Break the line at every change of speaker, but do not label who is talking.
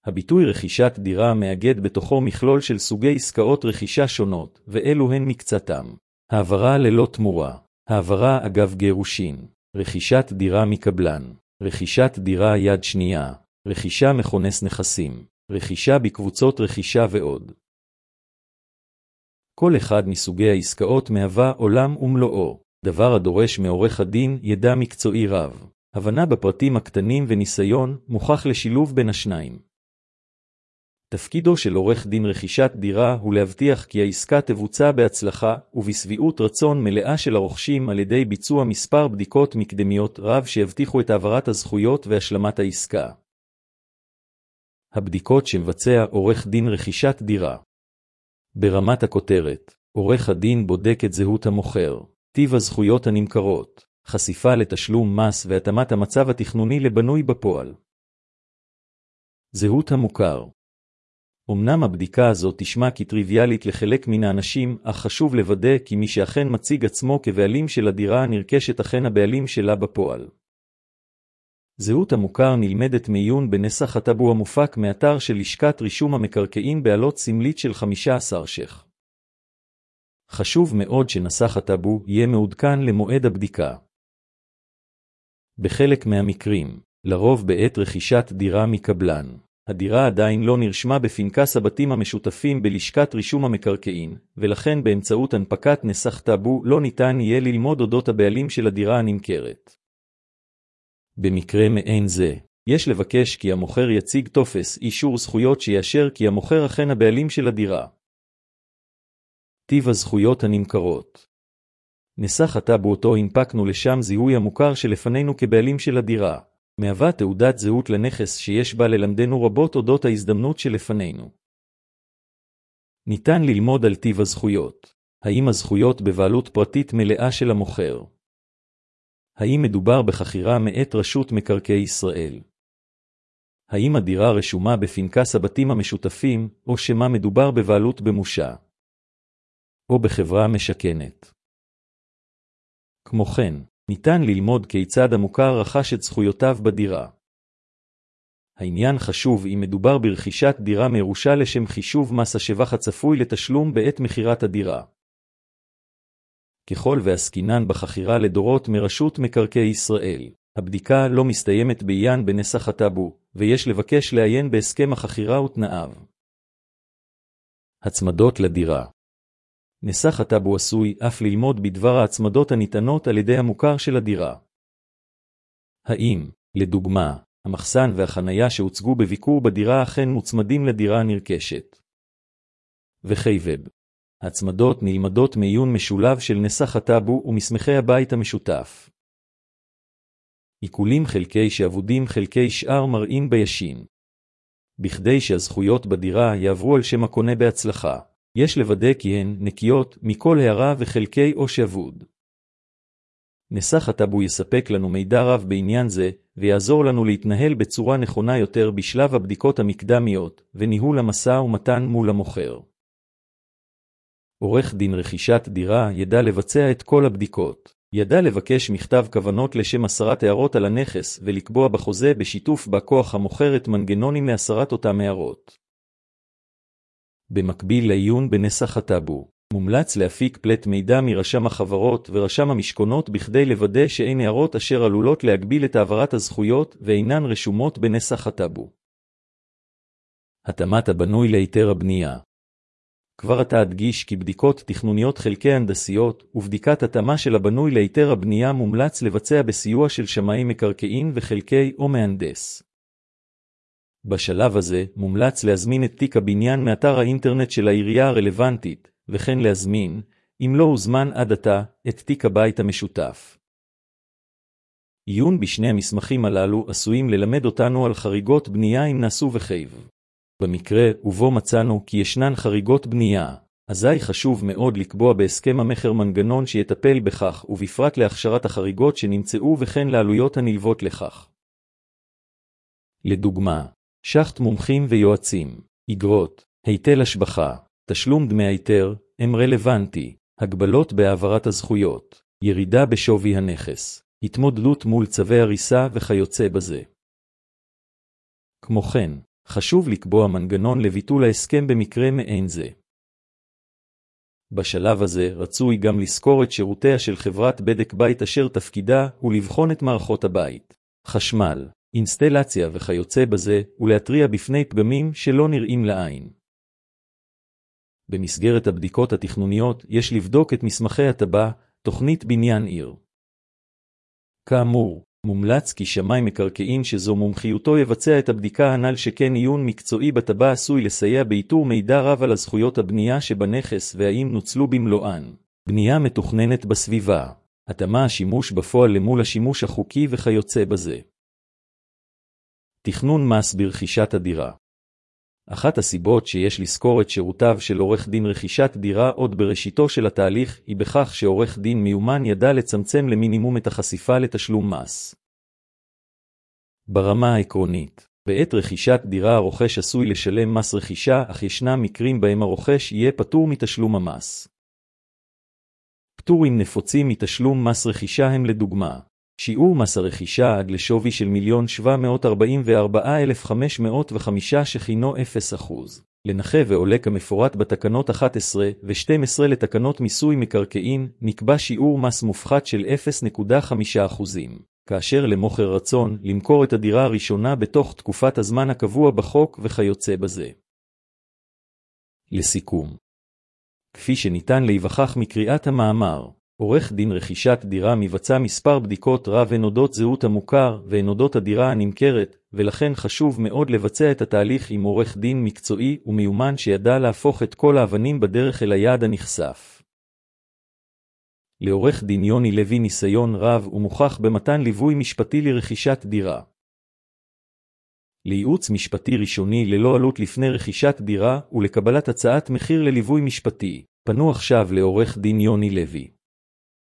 הביטוי רכישת דירה מאגד בתוכו מכלול של סוגי עסקאות רכישה שונות, ואלו הן מקצתם. העברה ללא תמורה, העברה אגב גירושין, רכישת דירה מקבלן, רכישת דירה יד שנייה, רכישה מכונס נכסים, רכישה בקבוצות רכישה ועוד. כל אחד מסוגי העסקאות מהווה עולם ומלואו, דבר הדורש מעורך הדין ידע מקצועי רב, הבנה בפרטים הקטנים וניסיון מוכח לשילוב בין השניים. תפקידו של עורך דין רכישת דירה הוא להבטיח כי העסקה תבוצע בהצלחה ובשביעות רצון מלאה של הרוכשים על ידי ביצוע מספר בדיקות מקדמיות רב שיבטיחו את העברת הזכויות והשלמת העסקה. הבדיקות שמבצע עורך דין רכישת דירה. ברמת הכותרת, עורך הדין בודק את זהות המוכר, טיב הזכויות הנמכרות, חשיפה לתשלום מס והתאמת המצב התכנוני לבנוי בפועל. זהות המוכר. אמנם הבדיקה הזאת תשמע כטריוויאלית לחלק מן האנשים, אך חשוב לוודא כי מי שאכן מציג עצמו כבעלים של הדירה הנרכשת אכן הבעלים שלה בפועל. זהות המוכר נלמדת מעיון בנסח הטאבו המופק מאתר של לשכת רישום המקרקעין בעלות סמלית של 15 ש"ח. חשוב מאוד שנסח הטאבו יהיה מעודכן למועד הבדיקה. בחלק מהמקרים, לרוב בעת רכישת דירה מקבלן, הדירה עדיין לא נרשמה בפנקס הבתים המשותפים בלשכת רישום המקרקעין, ולכן באמצעות הנפקת נסח טאבו לא ניתן יהיה ללמוד אודות הבעלים של הדירה הנמכרת. במקרה מעין זה, יש לבקש כי המוכר יציג טופס אישור זכויות שיאשר כי המוכר אכן הבעלים של הדירה. טיב הזכויות הנמכרות. נסח הטאבו אותו הנפקנו לשם זיהוי המוכר שלפנינו כבעלים של הדירה, מהווה תעודת זהות לנכס שיש בה ללמדנו רבות אודות ההזדמנות שלפנינו. ניתן ללמוד על טיב הזכויות. האם הזכויות בבעלות פרטית מלאה של המוכר? האם מדובר בחכירה מאת רשות מקרקעי ישראל? האם הדירה רשומה בפנקס הבתים המשותפים, או שמה מדובר בבעלות במושה? או בחברה משכנת? כמו כן, ניתן ללמוד כיצד המוכר רכש את זכויותיו בדירה. העניין חשוב אם מדובר ברכישת דירה מירושה לשם חישוב מס השבח הצפוי לתשלום בעת מחירת הדירה. ככל ועסקינן בחכירה לדורות מרשות מקרקעי ישראל, הבדיקה לא מסתיימת בעיין בנסח הטאבו, ויש לבקש לעיין בהסכם החכירה ותנאיו. הצמדות לדירה. נסח הטאבו עשוי אף ללמוד בדבר ההצמדות הניתנות על ידי המוכר של הדירה. האם, לדוגמה, המחסן והחנייה שהוצגו בביקור בדירה אכן מוצמדים לדירה הנרכשת? וחייבב. ההצמדות נלמדות מעיון משולב של נסח הטאבו ומסמכי הבית המשותף. עיקולים חלקי שעבודים חלקי שאר מראים בישין. בכדי שהזכויות בדירה יעברו על שם הקונה בהצלחה, יש לוודא כי הן נקיות מכל הערה וחלקי או שעבוד. נסח הטאבו יספק לנו מידע רב בעניין זה, ויעזור לנו להתנהל בצורה נכונה יותר בשלב הבדיקות המקדמיות, וניהול המשא ומתן מול המוכר. עורך דין רכישת דירה ידע לבצע את כל הבדיקות, ידע לבקש מכתב כוונות לשם הסרת הערות על הנכס ולקבוע בחוזה בשיתוף בא כוח המוכר את מנגנונים להסרת אותם הערות. במקביל לעיון בנסח הטאבו, מומלץ להפיק פלט מידע מרשם החברות ורשם המשכונות בכדי לוודא שאין הערות אשר עלולות להגביל את העברת הזכויות ואינן רשומות בנסח הטאבו. התאמת הבנוי להיתר הבנייה. כבר עתה אדגיש כי בדיקות תכנוניות חלקי הנדסיות ובדיקת התאמה של הבנוי להיתר הבנייה מומלץ לבצע בסיוע של שמאי מקרקעין וחלקי או מהנדס. בשלב הזה מומלץ להזמין את תיק הבניין מאתר האינטרנט של העירייה הרלוונטית, וכן להזמין, אם לא הוזמן עד עתה, את תיק הבית המשותף. עיון בשני המסמכים הללו עשויים ללמד אותנו על חריגות בנייה אם נעשו וחייב. במקרה ובו מצאנו כי ישנן חריגות בנייה, אזי חשוב מאוד לקבוע בהסכם המחר מנגנון שיטפל בכך ובפרט להכשרת החריגות שנמצאו וכן לעלויות הנלוות לכך. לדוגמה, שחט מומחים ויועצים, אגרות, היטל השבחה, תשלום דמי היתר, הם רלוונטי, הגבלות בהעברת הזכויות, ירידה בשווי הנכס, התמודדות מול צווי הריסה וכיוצא בזה. כמו כן, חשוב לקבוע מנגנון לביטול ההסכם במקרה מעין זה. בשלב הזה רצוי גם לזכור את שירותיה של חברת בדק בית אשר תפקידה הוא לבחון את מערכות הבית, חשמל, אינסטלציה וכיוצא בזה, ולהתריע בפני פגמים שלא נראים לעין. במסגרת הבדיקות התכנוניות יש לבדוק את מסמכי התב"ע, תוכנית בניין עיר. כאמור, מומלץ כי שמאי מקרקעין שזו מומחיותו יבצע את הבדיקה הנ"ל, שכן עיון מקצועי בתב"ע עשוי לסייע באיתור מידע רב על הזכויות הבנייה שבנכס והאם נוצלו במלואן. בנייה מתוכננת בסביבה, התאמה השימוש בפועל למול השימוש החוקי וכיוצא בזה. תכנון מס ברכישת הדירה. אחת הסיבות שיש לזכור את שירותיו של עורך דין רכישת דירה עוד בראשיתו של התהליך היא בכך שעורך דין מיומן ידע לצמצם למינימום את החשיפה לתשלום מס. ברמה העקרונית, בעת רכישת דירה הרוכש עשוי לשלם מס רכישה, אך ישנם מקרים בהם הרוכש יהיה פטור מתשלום המס. פטורים נפוצים מתשלום מס רכישה הם לדוגמה, שיעור מס הרכישה עד לשווי של 1,744,505 שכינו 0%, לנכה ועולה כמפורט בתקנות 11 ו-12 לתקנות מיסוי מקרקעין, נקבע שיעור מס מופחת של 0.5%, כאשר למוכר רצון למכור את הדירה הראשונה בתוך תקופת הזמן הקבוע בחוק וכיוצא בזה. לסיכום, כפי שניתן להיווכח מקריאת המאמר, עורך דין רכישת דירה מבצע מספר בדיקות רב הן אודות זהות המוכר והן אודות הדירה הנמכרת, ולכן חשוב מאוד לבצע את התהליך עם עורך דין מקצועי ומיומן שידע להפוך את כל האבנים בדרך אל היעד הנחשף. לעורך דין יוני לוי ניסיון רב ומוכח במתן ליווי משפטי לרכישת דירה. לייעוץ משפטי ראשוני ללא עלות לפני רכישת דירה ולקבלת הצעת מחיר לליווי משפטי, פנו עכשיו לעורך דין יוני לוי.